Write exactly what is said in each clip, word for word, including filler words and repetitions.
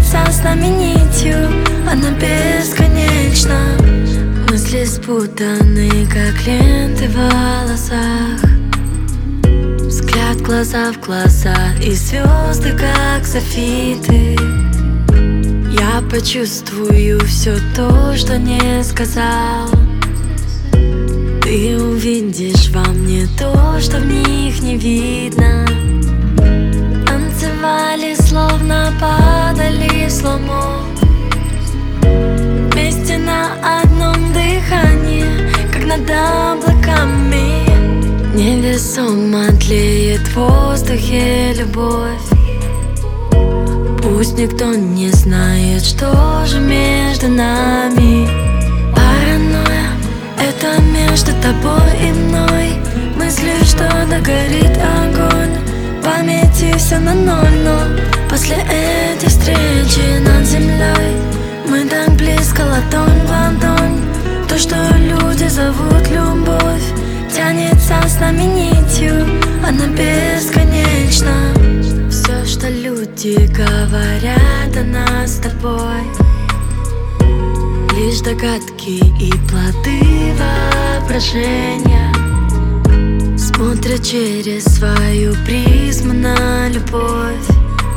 тянется с нами нитью, она бесконечна. Мысли спутаны, как ленты в волосах, взгляд глаза в глаза и звезды, как софиты. Я почувствую все то, что не сказал. Ты увидишь во мне то, что в них не видно. Танцевали, словно падали в сломо, вместе на одном дыхании, как над облаками. Невесомо тлеет в воздухе любовь. Пусть никто не знает, что же между нами. Паранойя — это между тобой и мной. Мысли, что догорит огонь, в памяти все на ноль. Но после этой встречи над землей мы так близко, ладонь в ладонь. То, что люди зовут любовь, тянется с нами нитью, она бесконечна. Все, что люди говорят о нас с тобой, лишь догадки и плоды воображения. Смотрят через свою призму на любовь,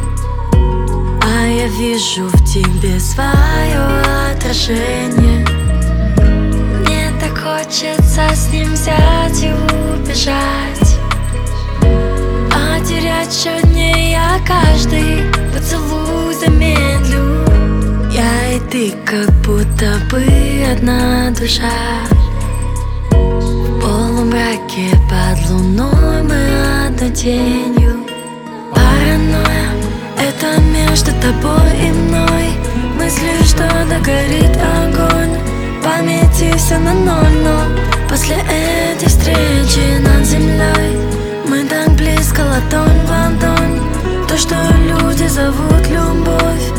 а я вижу в тебе свое отражение. Мне так хочется с ним взять и убежать, а терять чёрнее я каждый поцелуй замедлю. Я и ты как будто бы одна душа, в полумраке под луной мы одной тенью. Паранойя — это между тобой и мной. Мысли, что догорит огонь, в памяти все на ноль. Но после этой встречи над землей мы так близко, ладонь в ладонь. То, что люди зовут любовь,